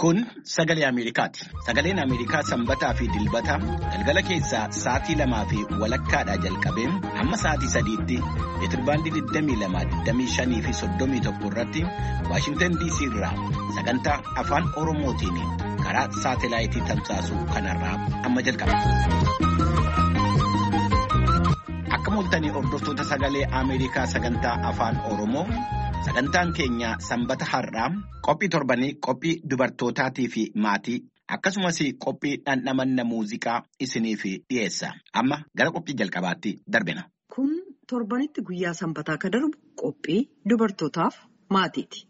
Kun sagalee Ameerikaati. Sagaleen Ameerikaa sanbataa fi dilbata galgala keessaa sa'aatii 2:00 jalqabee hamma sa'aatii 3:00 meetirbaandii 22, 25 fi 31 irratti Waashingtan DC irraa sagantaa afaan Oromootiin karaa saatelaayitii tamsaasuu kanarraa amma jalqaba. Akka mul'atanii hordoftoota sagalee Ameerikaa sagantaa afaan Oromoo. Sagantaan keenya sanbata har'aa qophii torbanii qophii dubartootaatii fi maatii akkasumas qophii dhandhamanna muuziqaa isiniif dhiyeessa. Amma gara qophii jalqabaatti darbina. Kun torbanitti guyyaa sanbataa akka darbu qophii dubartootaaf maatiiti.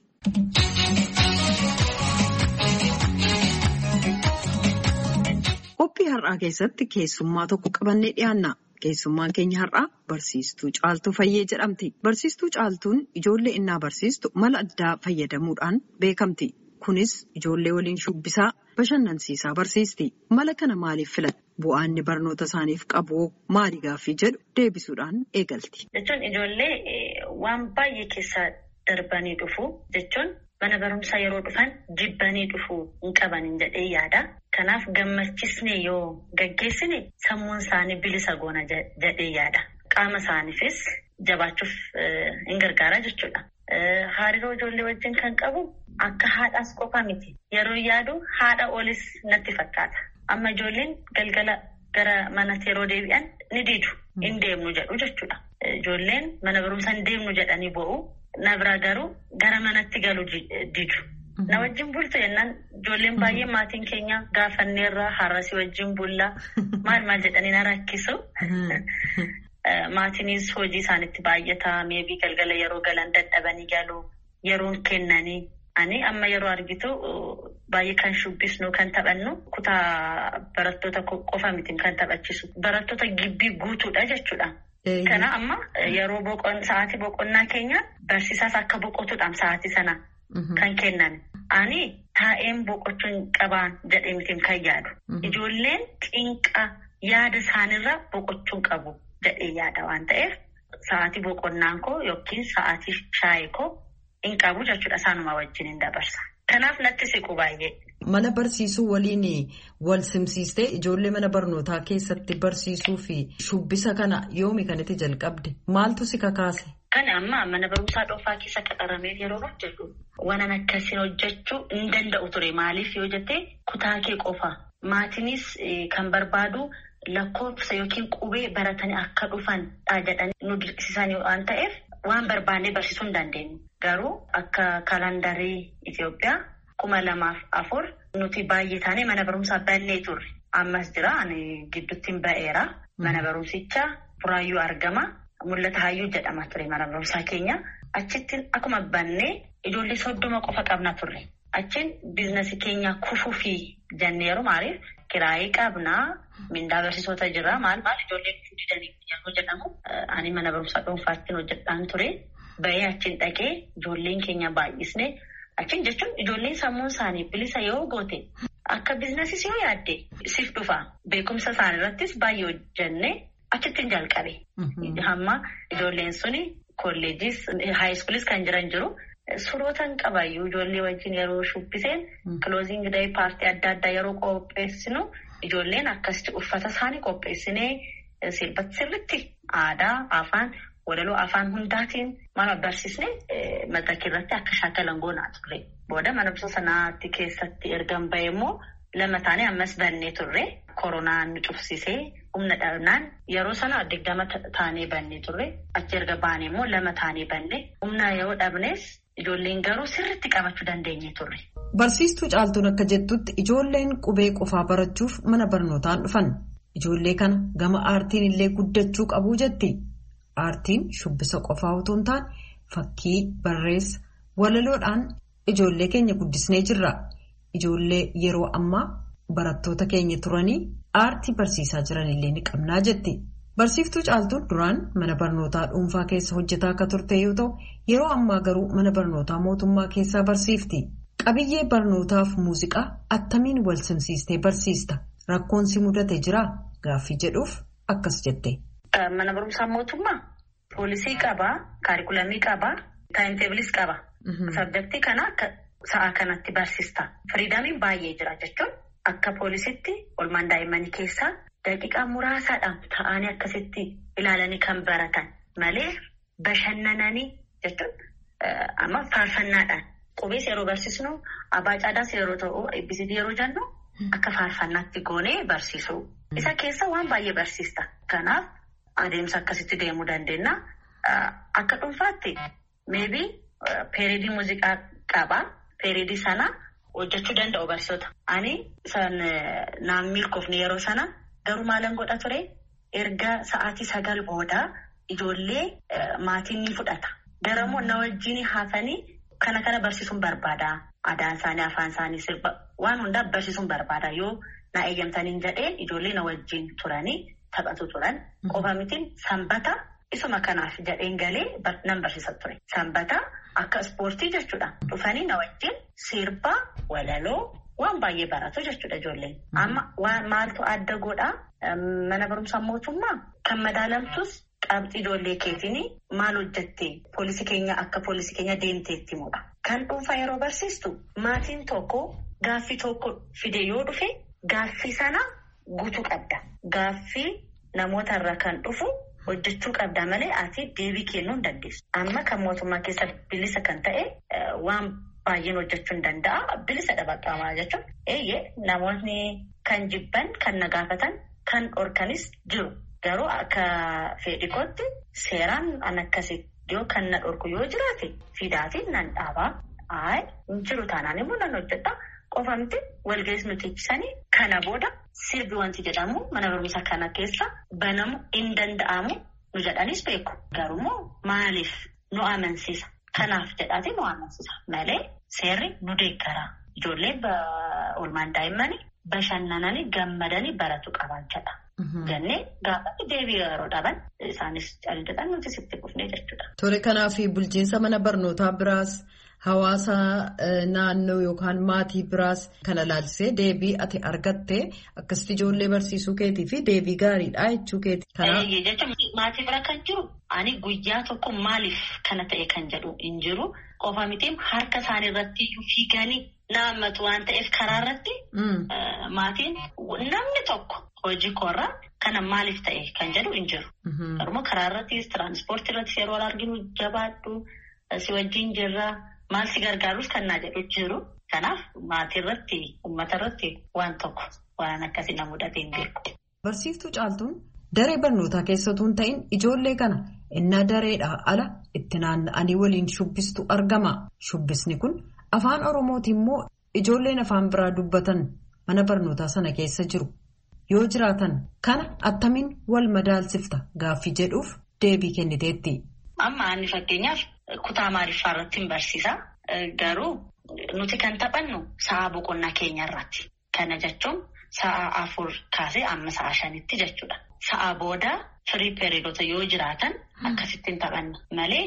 Qophii har'aa keessatti keessummaa tokko qabannee dhiyaanna. Keessummaan keenya har'aa barsiistuu Caaltuu Fayyee jedhamti. Barsiistuu Caaltuun ijoollee innaa barsiistu mala addaa fayyadamuudhaan beekamti. Kunis ijoollee waliin shubbisaa bashannansiisaa barsiisti. Mala kana maaliif filatte? Bu'aan inni barnoota isaaniif qabu maali gaaffii jedhu deebisuudhaan eegalti. Jechuun ijoollee waan baay'ee keessa darbanii dhufu jechuun mana barumsaa yeroo dhufan jibbanii dhufuu hin qabanin jedhee yaada. Kanaaf gammachiisnee yoo gaggeessine sammuun isaanii bilisa goona jedhee yaada. Qaama isaaniifis jabaachuuf hin gargaara jechuudha. Hariiroo ijoollee wajjin kan qabu akka haadhaas qofa miti. Yeroo yaadu haadha olis natti fakkaata. Amma ijoolleen galgala gara manatti yeroo deebi'an ni diidu. Hin deemnu jedhu jechuudha. Ijoolleen mana barumsaa hin deemnu jedhanii bo'u. Na biraa garuu gara manatti galu diidu. Na wajjin bultu jennaan ijoolleen baay'ee maatiin keenya gaafanneerra har'asii wajjin bulla maal jedhanii na rakkisu. Maatiinis hojii isaanitti baay'ata meebii galgala yeroo galan dadhabanii galu yeroon kennanii ani amma yeroo argitu baay'ee kan shubbisnu kan taphannu kutaa barattoota qofa miti kan taphachisu barattoota gibbii guutuudha jechuudha. Kana amma yeroo sa'aatii boqonnaa keenya barsiisaas akka boqotuudhaan sa'aatii sana kan kennan. Ani taa'een boqochuun qabaan jedhee miti kan yaadu. Ijoolleen xinqa yaada isaanirra boqochuun qabu jedhee yaada waan ta'eef sa'aatii boqonnaan koo yookiin sa'aatii shaayii koo hin qabu jechuudha isaanuma wajjin hin dabarsa. Kanaaf natti siqu baay'ee. Mana barsiisuu waliin wal simsiistee ijoollee mana barnootaa keessatti barsiisuu fi shubbisa kana yoomi kanatti jalqabde maaltu si kakaase? Kan amma mana barumsaa dhoofaa keessa qaxaramee yeroo hojjetu waan akkasiin hojjechuu hin danda'u ture. Maaliif yoo jettee kutaa kee qofa. Maatiinis kan barbaadu lakkoofsa yookiin qubee baratanii akka dhufan jedhanii nu dirqisiisan waan ta'eef waan barbaannee barsiisuu hin dandeenyu. Garuu akka kalandarii Itoophiyaa 2004 nuti baay'ee taanee mana barumsaa bannee turre. Ammas jira ani gidduutti hin ba'eera. Mana barumsicha Buraayyuu argama. Mul'ata Hayyuu jedhama ture mana barumsaa keenya. Achitti akkuma bannee ijoollee 30 qofa qabna turre. Achiin biizinasii keenya kufuufi jenneeru maaliif kiraayii qabnaa mindaa barsiisota jira maal ijoolleen fudhanii yeroo jedhamu ani mana barumsaa dhuunfaattiin hojjedhaan ture. Ba'ee achiin dhaqee ijoolleen keenya baay'isne. Achiin jechuun ijoolleen sammuun isaanii bilisa yoo goote akka biizinasiis yoo yaadde siif dhufa. Beekumsa isaanii irrattis baay'ee hojjennee achittiin jalqabe. Hamma ijoolleen suni kolleejis haayiskuulis kan jiran jiru. Surootaan qabayyuu ijoollee wajjin yeroo shubbiseen kilooziing dayi paartii adda addaa yeroo qopheessinu ijoolleen akkasitti uffata isaanii qopheessinee sirriitti aadaa afaan. Walaloo afaan hundaatiin mana barsiisne madraka irratti akka shaakalan goonaa turre. Booda mana barumsa sanaatti keessatti ergan ba'e immoo 2 taanee ammas bannee turre. Koronaan nu cufsisee humna dhabnaan yeroo sana 20 taanee bannee turre. Achi erga baanee immoo 2 taanee banne. Humna yoo dhabnes ijoolleen garuu sirriitti qabachuu dandeenye turre. Barsiistuu Caaltuun akka jettutti ijoolleen qubee qofaa barachuuf mana barnootaan dhufan. Ijoollee kana gama aartiin illee guddachuu qabu jetti. Aartiin shubbisa qofaa otoo hin taane fakkii barreessa walaloodhaan ijoollee keenya guddisnee jirra. Ijoollee yeroo ammaa barattoota keenya turanii aartii barsiisaa jiran illee ni qabnaa jetti. Barsiiftuu Caaltuun duraan mana barnootaa dhuunfaa keessa hojjetaa akka turte yoo ta'u yeroo ammaa garuu mana barnootaa mootummaa keessaa barsiifti. Qabiyyee barnootaaf muuziqaa attamiin wal simsiistee barsiista? Rakkoon si mudate jiraa? Gaaffii jedhuuf akkas jette. Mana barumsaa mootummaa poolisii qabaa, kaarikulamii qabaa, taayimteebilis qabaa. Sabjektii kana sa'a kanatti barsiista. Firiidamiin baay'ee jira jechuun akka poolisitti oolmaan daa'immanii keessaa daqiiqaa muraasaadhaan ta'anii akkasitti ilaalanii kan baratan malee bashannananii jechuun amma faarfannaadhaan qubees yeroo barsiisnu abbaa caadaas yeroo ta'u eebbisiitii yeroo jennu akka faarfannaatti goonee barsiisu. Isa keessa waan baay'ee barsiista. Kanaaf adeemsa akkasitti deemuu dandeenya. Akka dhuunfaatti maybe peeridii muuziqaa qaba. Peeridii sana hojjechuu danda'u barsiisota. Ani naan milkoofne yeroo sana garuu maalan godha ture erga sa'aatii 9 booda ijoollee maatiin ni fudhata. Garamoo na wajjin haasanii kana barsiisuun barbaada. Aadaan isaanii, afaan isaanii, sirba waan hundaa barsiisuun barbaada. Yoo na eeyyamtaniin jedhee ijoollee na wajjin turanii taphatu turan. Qofa mitiin sanbata isuma kanaaf jedheen galee nan barsiisa ture. Sanbata akka ispoortii jechuudha. Dhufanii na wajjin sirba, walaloo waan baay'ee baratu jechuudha ijoolleen. Amma maaltu adda godhaa? Mana barumsaa mootummaa kan madaalamtus qabxii ijoollee keetiin maal hojjettee poolisii keenya akka poolisii keenya deemteetti mudha. Kan dhuunfaa yeroo barsiistu maatiin tokko gaaffii tokko fide yoo dhufe gaaffii sana guutuu qabda. Gaaffii namoota irraa kan dhufu hojjechuu qabda malee ati deebii kennuu hin dandeessu. Amma kan mootummaa keessa bilisa kan ta'e waan baay'een hojjechuu hin danda'a. Bilisa dhabaqaamaa jechuun namoonni kan jibban kan na gaafatan kan dhorkanis jiru. Garuu akka fedhikootti seeraan an akkasii yoo kan na dhorku yoo jiraate fidaatiin nan dhaabaa. Hin jiru taanaan immoo nan hojjedha. Qofamti walga'is nuti ibsanii kana booda sirbi wanti jedhamu mana barumsaa kana keessa banamu hin danda'amu nu jedhanis beeku. Garuummoo maaliif nu amansiisa? Kanaaf jedhaati nu amansiisa malee seerri nu deeggara. Ijoollee oolmaan daa'immanii bashannananii gammadanii baratu qaban jedha. Jennee gaafatti deebii yeroo dhaban isaanis callisan nuti sitti kufnee jechuudha. Tole kanaaf bulchiinsa mana barnootaa biraas hawaasa naannoo yookaan maatii biraas kana ilaalchisee deebii ati argattee akkasitti ijoollee barsiisuu keetii fi deebii gaariidha jechuu keeti. Jechuun maatii bira kan jiru ani guyyaa tokko maaliif kana ta'e kan jedhu hin jiru. Qofa mitiin harka isaanii irratti fiiganii naammatu waan ta'eef karaa irratti maatiin namni tokko hojii koorraa kana maaliif ta'e kan jedhu hin jiru. Garuu karaa irrattis tiraanspoortii irrattis yeroo arginu jabaadhu si wajjin jirra maal si gargaarus kan naa jedhu jiru. Kanaaf maatii irratti uummata irratti waan tokko waan akkasii na mudatee hin beeku. Barsiiftuu Caaltuun daree barnootaa keessattuu hin ta'in ijoollee kana innaa dareedhaa ala itti naanna'anii waliin shubbistu argama. Shubbisni kun afaan Oromootiin immoo ijoolleen afaan biraa dubbatan mana barnootaa sana keessa jiru. Yoo jiraatan kana attamiin wal madaalsifta gaaffii jedhuuf deebii kenniteetti. Amma ani fakkeenyaaf kutaa maaliffaa irratti hin barsiisa. Garuu nuti kan taphannu sa'a boqonnaa keenya irratti. Kana jechuun sa'a 4 kaasee amma sa'a 5tti jechuudha. Sa'a booda firii periidoota yoo jiraatan akkasittiin taphanna malee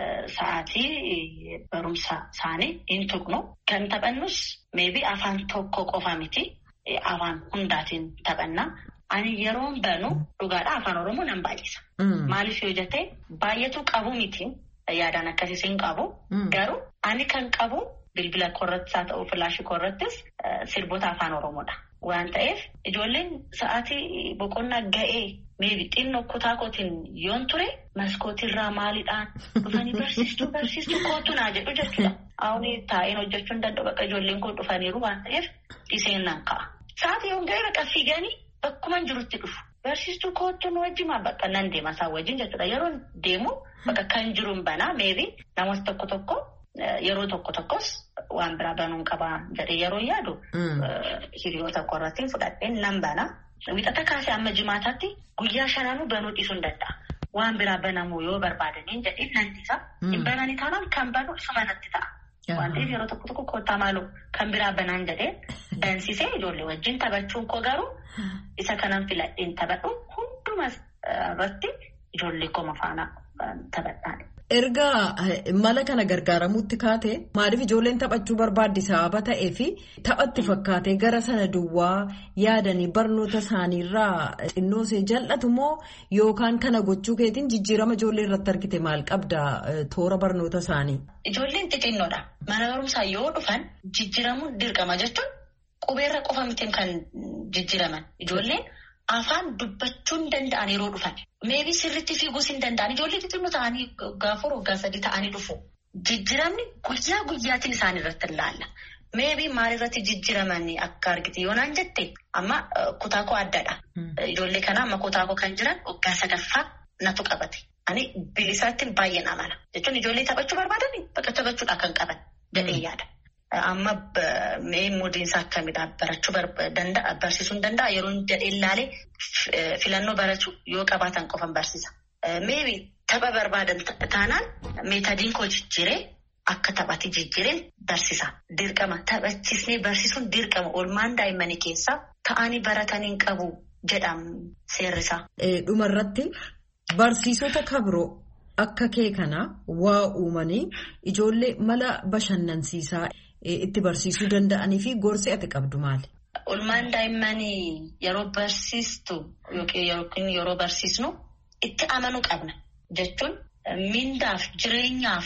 sa'aatii barumsa isaanii hin tuqnu. Kan taphannus meebii afaan tokko qofa miti. Afaan hundaatiin taphanna. Ani yeroon banu dhugaadhaa afaan Oromoo nan baay'isa. Maaliif yoo jettee baay'atu qabu miti yaadaan akkasiis hin qabu. Garuu ani kan qabu bilbila koorrattis haa ta'u filaashii koorrattis sirboota afaan Oromoodha. Waan ta'eef ijoolleen sa'aatii boqonnaa ga'ee meebi xinnoo kutaa kootiin yoon ture maskootiirraa maaliidhaan dhufanii barsiistuu kootu naa jedhu jechuudha. Awuni taa'een hojjechuu hin danda'u bakka ijoolleen koo dhufaniiru waan ta'eef dhiseen nan ka'a. Sa'aatii yoon ga'ee bakka fiiganii bakkuma jirutti dhufu. Barsiistuu kootu nu wajjin bakka nan deema isaan wajjin jechuudha. Yeroo deemu bakka kan jiruun banaa meebi namoota tokko yeroo tokkos waan biraa banuun qabaa jedhee yeroo yaadu hiriyoota koorratti fudhadheen nan bana. Wixata kaasee amma jimaataatti guyyaa 5 banuu dhiisuu hin danda'a. Waan biraa banamuu yoo barbaadaniin jedhee nan dhiisa. Hin bananii taanaan kan banu isuma natti ta'a. Waan ta'eef yeroo tokko koottaa maaloo kan biraa banaan jedhee bansiisee ijoollee wajjin taphachuun koo garuu isa kanan filadheen taphadhu hundumas irratti ijoollee koma faana taphadhaan. Erga mala kana gargaaramuutti kaate maaliif ijoolleen taphachuu barbaaddi sababa ta'ee fi taphatti fakkaatee gara sana duwwaa yaadanii barnoota isaaniirraa xinnoosee jal'atu moo yookaan kana gochuu keetiin jijjiirama ijoollee irratti argite maal qabda toora barnoota isaanii? Ijoolleen xixinnoodha. Mana barumsaa yoo dhufan jijjiiramuun dirqama jechuun qubeerra qofa mitiin kan jijjiiraman. Ijoolleen afaan dubbachuun danda'an yeroo dhufan. Meebii sirriitti fiiguus hin danda'an. Ijoollee xixinnoo ta'anii gaafur waggaa 3 ta'anii dhufu. Jijjiiramni guyyaa guyyaatiin isaan irratti ilaalla. Meebii maalirratti jijjiiraman akka argite yoo naan jette amma kutaa koo addadha. Ijoollee kana amma kutaa koo kan jiran waggaa 9ffaa natu qabate. Ani bilisaatti baay'een amana. Jechuun ijoollee taphachuu barbaadan bakka taphachuudhaa kan qaban jedhee yaada. Amma moodiinsa akkamidha barachuu danda'a barsiisuun danda'a yeroo jedhee ilaalee filannoo barachuu yoo qabaatan qofan barsiisa. Meebii tapha barbaadan taanaan meetadiin koo jijjiiree akka taphatti jijjiireen barsiisa. Dirqama taphachiisnee barsiisuun dirqama oolmaan daa'immanii keessaa ta'anii baratanii qabu jedhama seerrisaa. Dhumarratti barsiisota kabiroo akka kee kana waa uumanii ijoollee mala bashannansiisaa itti barsiisuu danda'anii fi gorsi ati qabdu maali? Oolmaan daa'immanii yeroo barsiistu yookiin yeroo barsiisnu itti amanuu qabna jechuun mindaaf jireenyaaf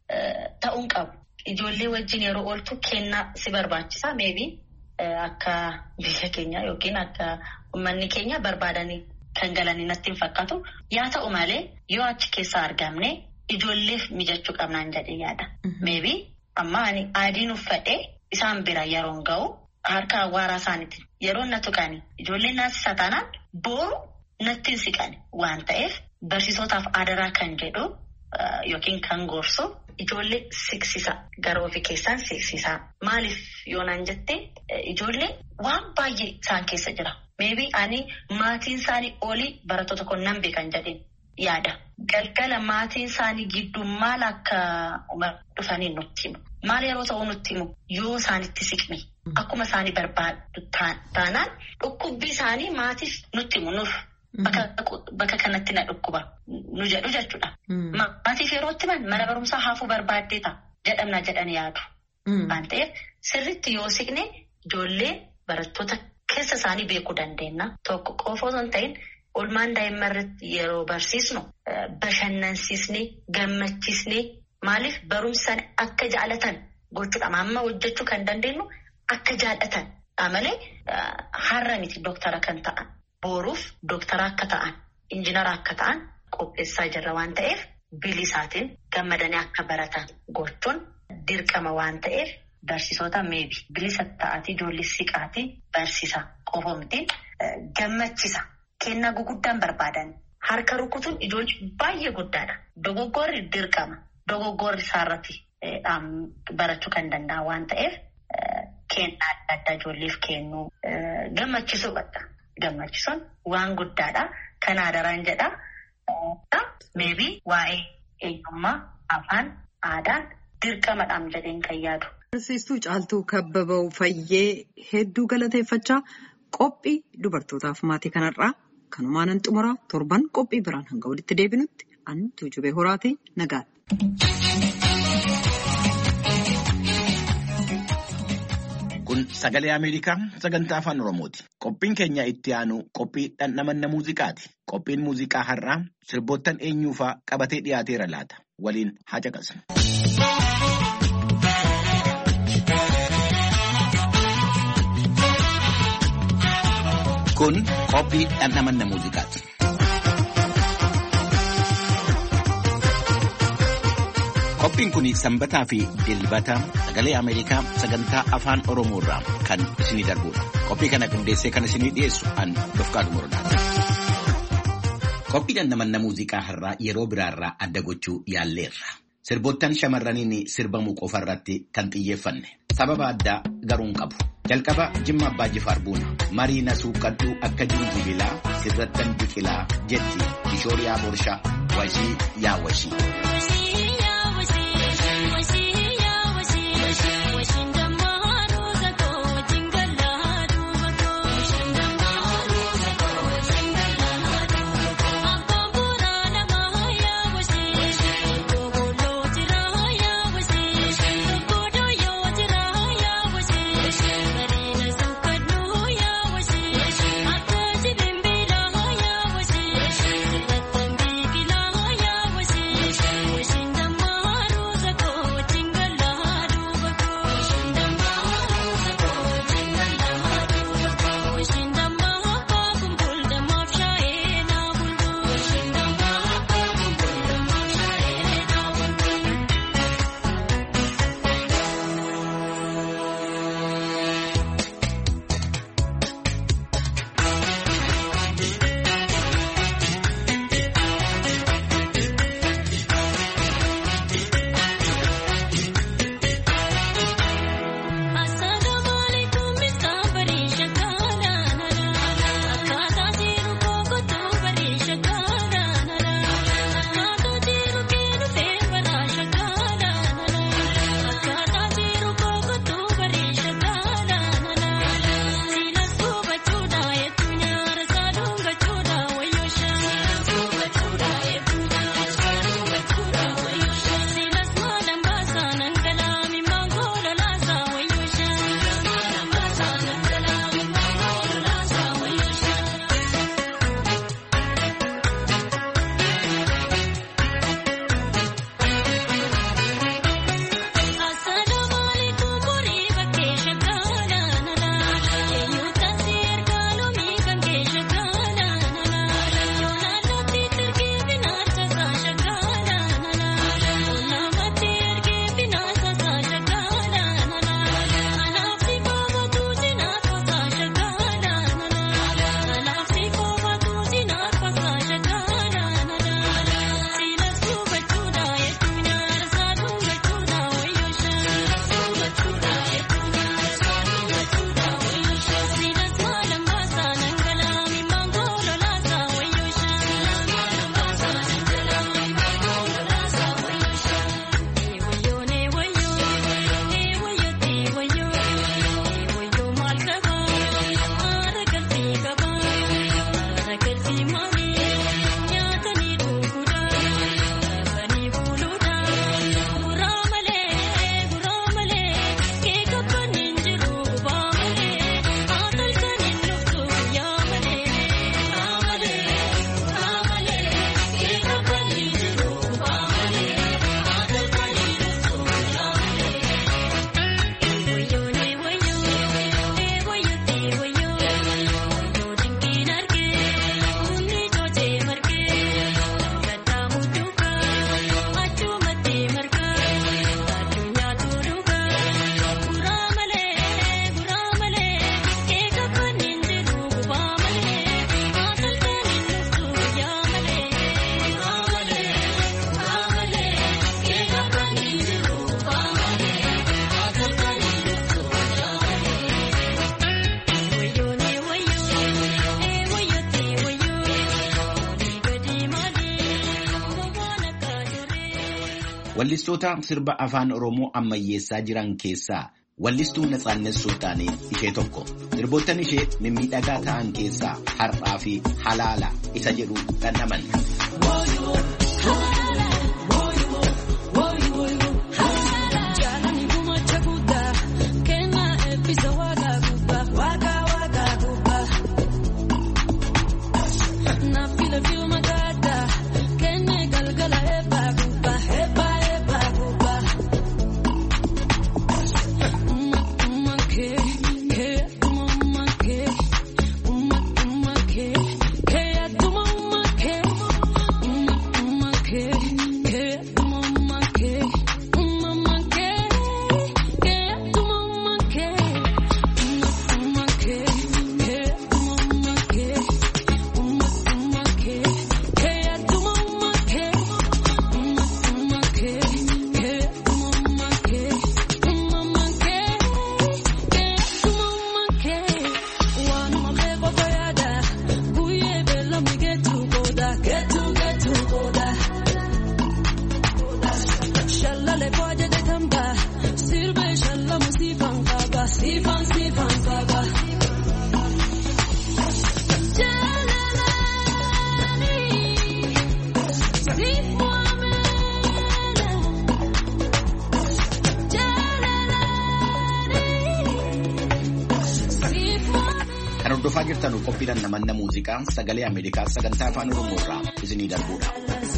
ta'uun qabu. Ijoollee wajjin yeroo ooltu kennaa si barbaachisa. Meebii akka biyya keenya yookiin akka uummanni keenya barbaadanii kan galanii natti hin fakkaatu. Yaa ta'u malee yoo achi keessaa argamne ijoolleef mijachuu qabnaan jedhee yaada. Meebii amma ani adiin uffadhee isaan bira yeroon ga'u harka awwaaraa isaaniitiin yeroo na tuqani ijoolleen naasisa taanaan booru natti hin siqani waan ta'eef barsiisotaaf adaraa kan jedhu yookiin kan gorsu ijoollee siqsisa gara ofii keessaan siqsisa. Maaliif yoo naan jette ijoollee waan baay'ee isaan keessa jira. Meebii ani maatiin isaanii olii barattoota kun nan beekan jedheen yaada. Galgala maatiin isaanii gidduu maal akka dhufanii nutti himu. Maal yeroo ta'u nutti himu yoo isaanitti siqne akkuma isaanii barbaadu taanaan dhukkubbii isaanii maatiif nutti himu nuuf bakka kanatti na dhukkuba nu jedhu jechuudha. Maatiif yeroo itti mana barumsaa haafuu barbaaddee ta'a jedhamna jedhanii yaadu. Waan ta'eef sirriitti yoo siqne ijoollee barattoota keessa isaanii beekuu dandeenya. Tokko qofa osoo hin ta'in oolmaan daa'imman irratti yeroo barsiisnu bashannansiisnee gammachiisnee maaliif barumsaan akka jaalatan gochuudha. Amma hojjechuu kan dandeenyu akka jaallatan malee har'a miti dooktara kan ta'an booruuf dooktara akka ta'an injinara akka ta'an qopheessaa jirra waan ta'eef bilisaatiin gammadanii akka baratan gochuun dirqama waan ta'eef barsiisota meebii bilisa ta'atii ijoollee siqaatii barsiisa qofa miti gammachisa. Kennaa guguddaan barbaadan harka rukutuun ijoollee baay'ee guddaadha. Dogoggorri dirqama. Dogoggorri isaarratti barachuu kan danda'a waan ta'eef kennaa adda addaa ijoolleef kennuu gammachisuu qabda. Gammachisuun waan guddaadha. Kan adaraan jedha. Meebii waa'ee eenyummaa afaan aadaan dirqamadhaan jedheen kan yaadu. Barsiistuu Caaltuu Kabbaboo Fayyee hedduu galateeffachaa qophii dubartootaaf maatii kanarraa kanumaanan xumuraa torban qophii biraan hanga walitti deebinutti ani Tuujubee Horaatii nagaatti. Kun sagalee Ameerikaa sagantaa afaan Oromooti. Qophiin keenya itti aanu qophii dhandhamanna muuziqaati. Qophiin muuziqaa har'aa sirboottan eenyuufaa qabatee dhiyaateera laata. Waliin haa caqasnu. Kun qophii dhandhamanna muuziqaati. Qophiin kun sanbataa fi dilbata sagalee Ameerikaa sagantaa afaan Oromoo irraa kan isinii darbudha. Qophii kana qindeessee kan isinii dhiyeessu an Dofqaadu Morodaati. Qophii dhandhamanna muuziqaa har'aa yeroo biraarraa adda gochuu yaalleerra. Sirboottan shamarraniin sirbamu qofa irratti kan xiyyeeffanne. Sababa addaa garuu hin qabu. Jalqaba Jimma Abbaa Jifaar Buuna marii na suuqqadhu akka jinjibilaa sirrattan biqilaa jetti Kishooriyaa Borshaa washii yaa washii. Wallistoota sirba afaan Oromoo ammayyeessaa jiran keessaa wallistuu Natsaannet Sultaanii ishee tokko. Sirboottan ishee mimmiidhagaa ta'an keessaa Har'aa fi Halaala isa jedhu dhandhaman. Hordofaa jirtan qophiidhaan namanna muuziqaa sagalee Ameerikaa sagantaa afaan Oromoo irraa isinii darbuudha.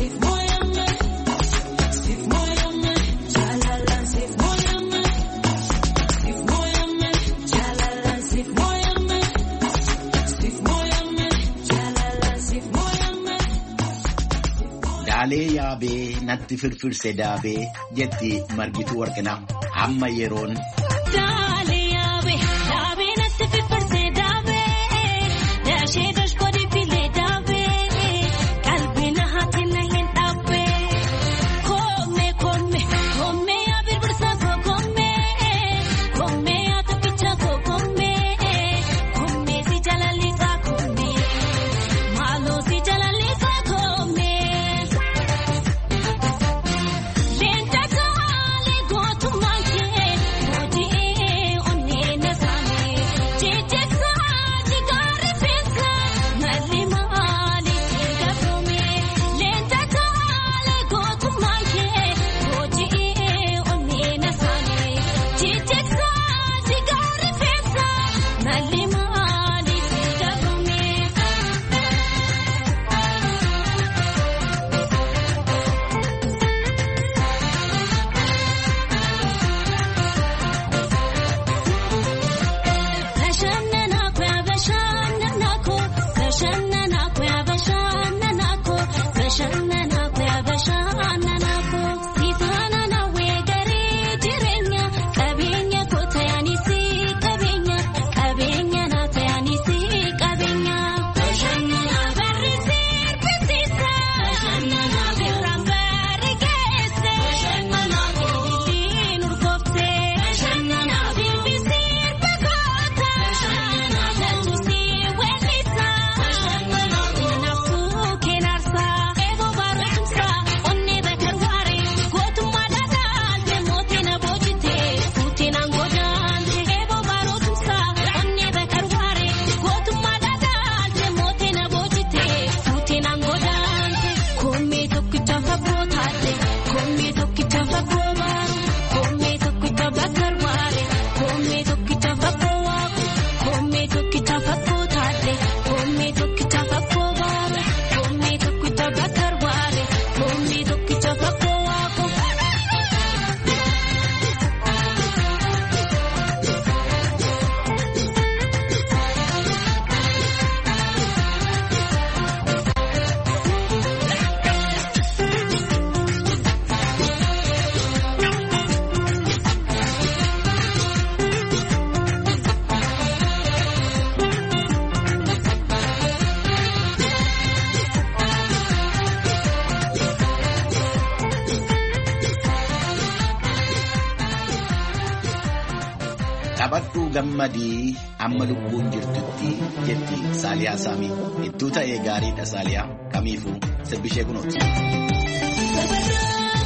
Daalee yaabee natti firfirse daabee jetti Margituu Warqinaa amma yeroon. Taphadhuu gammadii amma lubbuun jirtutti jetti Saaliyaa Saamii. Ittuu ta'ee gaariidha Saaliyaa kamiifuu sirbishee kunuuti.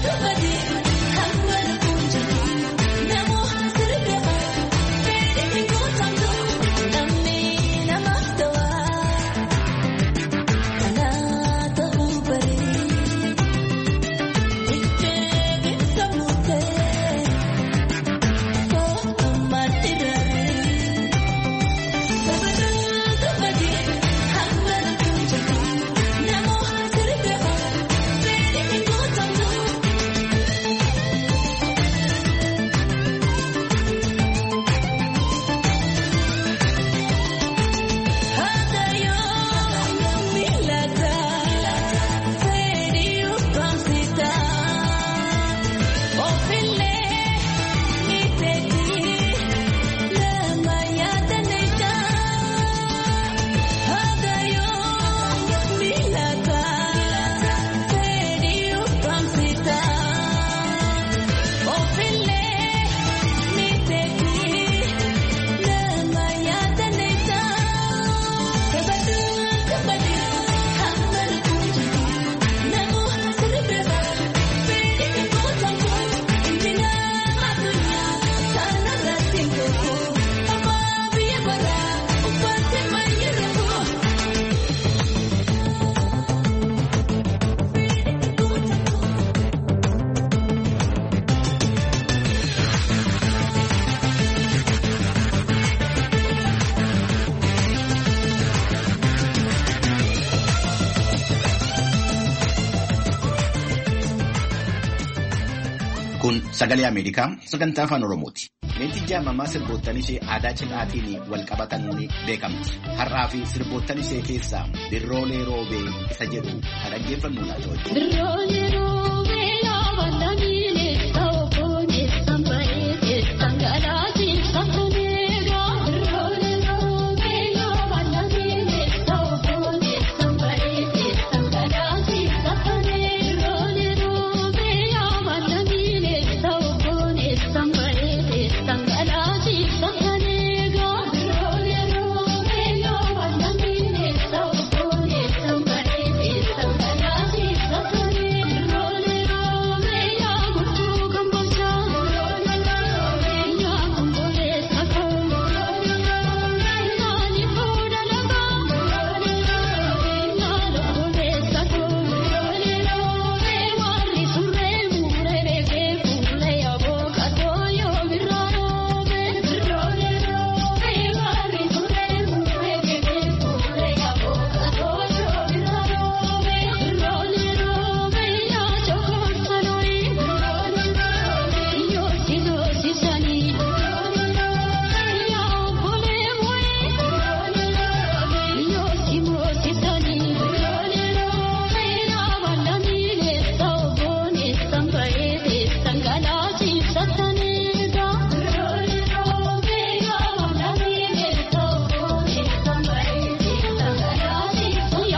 Kun sagalee Ameerikaa sagantaa afaan Oromooti. Leenci jaamamaa sirboottan ishee aadaa cinaatiin wal qabatan beekamti. Har'aa fi sirboottan ishee keessaa birroolee roobee isa jedhu haa dhaggeeffannu laata wajjin. Birroolee roobee yaaba lammiilee ta'uu boonee sanbaayee keessan galaatiin saffaneegaa. Birroolee roobee yaaba lammiilee ta'uu boonee sanbaayee keessan galaatiin saffaneegaa. Birroolee roobee yaaba lammiilee ta'uu boonee sanbaayee keessan galaatiin saffaneegaa. Birroolee roobee yaaba lammiilee ta'uu boonee sanbaayee keessan galaatiin saffaneegaa. Birroolee roobee yaa guutuu kan bulchaa. Birroolee roobee yaa kumbulee sakoo. Birroolee roobee naani fuudha lagaa. Birroolee roobee yaa lukkulee sakoo. Birroolee roobee warri surree muuree beekee fuulee yaaboo katoo yoo birraa roobee. Birroolee roobee warri surree muuree beekee fuulee yaaboo katoo yoo birraa roobee. Birroolee roobee yaa chokoorsanooyi. Birroolee roobee yoo sidoosisanii. Birroolee roobee yaa obbolee mooyi. Birroolee roobee yoo simoosisanii. Birroolee roobee yaaba lammiilee ta'uu boonee sanbaayee keessan galaatiin saffaneegaa. Birroolee roobee yaaba lammiilee ta'uu boonee sanbaayee keessan galaatiin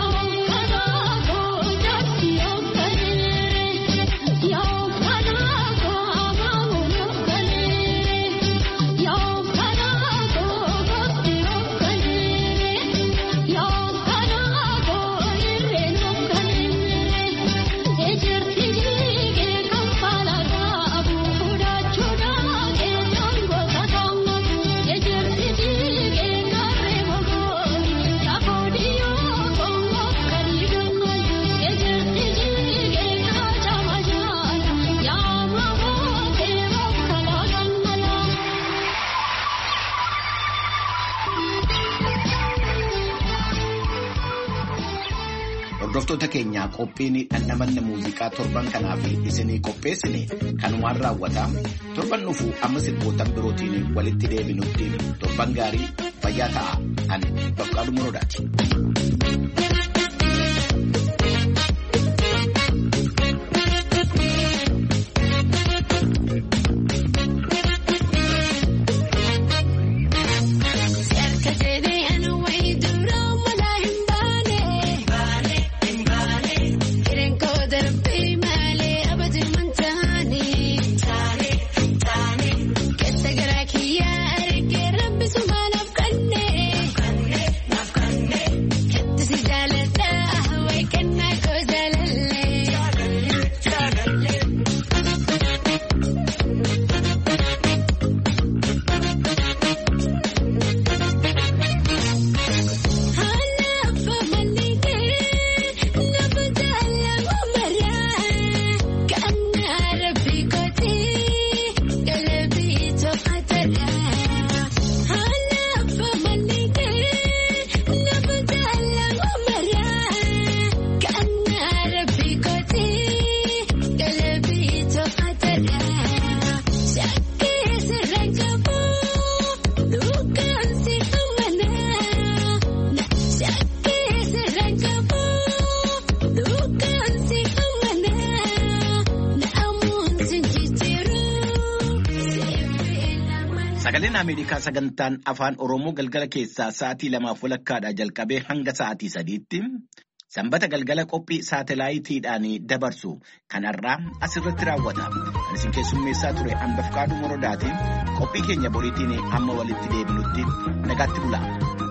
yaa'u jaarsi yookaneere yaa'u abaaboo yookaneere yaa'u gosti yookaneere yaa'u irree yookaneere ejerti jiigee kan faalagaa bu'uudhaachuudhaa keenyan gosa kaawwa ejerti jiigee karree boqoo yaafoo diyyoo koowwoo kanii gammal ejerti jiigee kaachama jaala yaama bootee bakkalaa gammalaa. Hordoftoota keenyaa qophiin dhandhamanna muuziqaa torban kanaaf isinii qopheessine kanumaan raawwata. Torban dhufu amma sirboota birootiin walitti deebinutti torban gaarii fayyaa ta'a. Ani Bafqaaduu Morodaati. Sagaleen Ameerikaa sagantaan afaan Oromoo galgala keessaa sa'aatii 2:00 jalqabee hanga sa'aatii 3:00 sanbata galgala qophii saatalaayitiidhaan dabarsu kanarraa asirratti raawwata. Kan isin keessummeessaa ture Ambafqaaduu Morodaatiin qophii keenya boriitiin amma walitti deebinutti nagaatti bulaa.